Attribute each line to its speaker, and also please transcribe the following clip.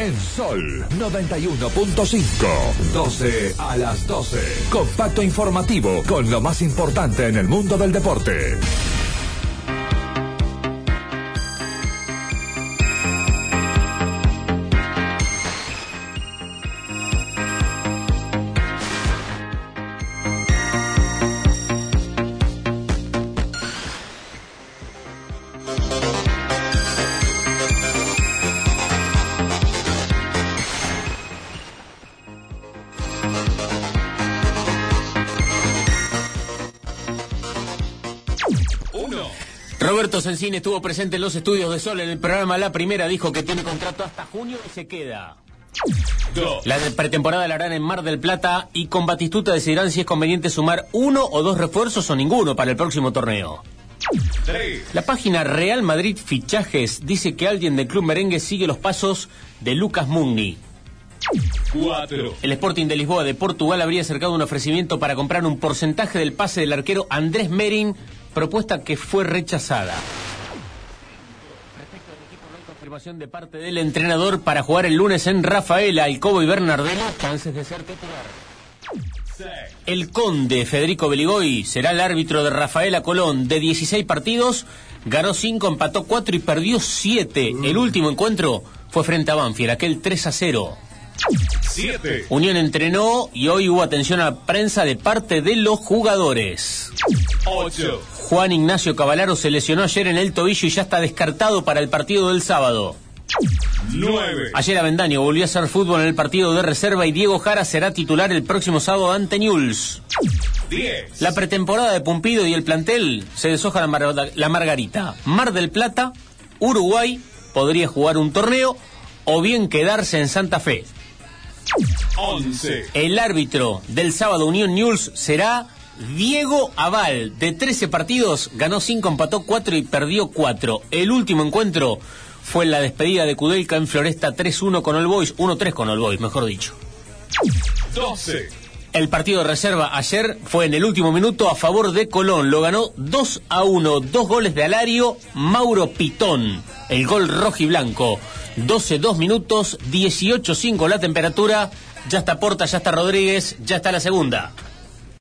Speaker 1: en Sol 91.5. 12 a las 12. Compacto informativo con lo más importante en el mundo del deporte.
Speaker 2: Roberto Sensini estuvo presente en los estudios de Sol en el programa La Primera, dijo que tiene contrato hasta junio y se queda. La pretemporada la harán en Mar del Plata y con Batistuta decidirán si es conveniente sumar 1 o 2 refuerzos o ninguno para el próximo torneo. La página Real Madrid Fichajes dice que alguien del club merengue sigue los pasos de Lucas Mugni.
Speaker 3: 4.
Speaker 2: El Sporting de Lisboa de Portugal habría acercado un ofrecimiento para comprar un porcentaje del pase del arquero Andrés Merin, propuesta que fue rechazada. Respecto al equipo, no hay confirmación de parte del entrenador para jugar el lunes en Rafaela. Alcobo y Bernardino, chances de ser titular. El Conde Federico Beligoy será el árbitro de Rafaela Colón. De 16 partidos, ganó 5, empató 4 y perdió 7. El último encuentro fue frente a Banfield, aquel 3-0.
Speaker 3: 7.
Speaker 2: Unión entrenó y hoy hubo atención a la prensa de parte de los jugadores.
Speaker 3: 8.
Speaker 2: Juan Ignacio Cavallaro se lesionó ayer en el tobillo y ya está descartado para el partido del sábado.
Speaker 3: 9.
Speaker 2: Ayer Avendaño volvió a hacer fútbol en el partido de reserva y Diego Jara será titular el próximo sábado ante Newell's.
Speaker 3: 10.
Speaker 2: La pretemporada de Pumpido y el plantel se deshoja la Margarita. Mar del Plata, Uruguay, podría jugar un torneo o bien quedarse en Santa Fe.
Speaker 3: 11.
Speaker 2: El árbitro del sábado Unión Newell's será Diego Aval. De 13 partidos, ganó 5, empató 4 y perdió 4. El último encuentro fue la despedida de Kudelka en Floresta 3-1 con All Boys, 1-3 con All Boys, mejor dicho.
Speaker 3: 12.
Speaker 2: El partido de reserva ayer fue en el último minuto a favor de Colón. Lo ganó 2-1, 2 goles de Alario, Mauro Pitón. El gol rojiblanco. 12 minutos, 18-5 la temperatura. Ya está Porta, ya está Rodríguez, ya está la segunda.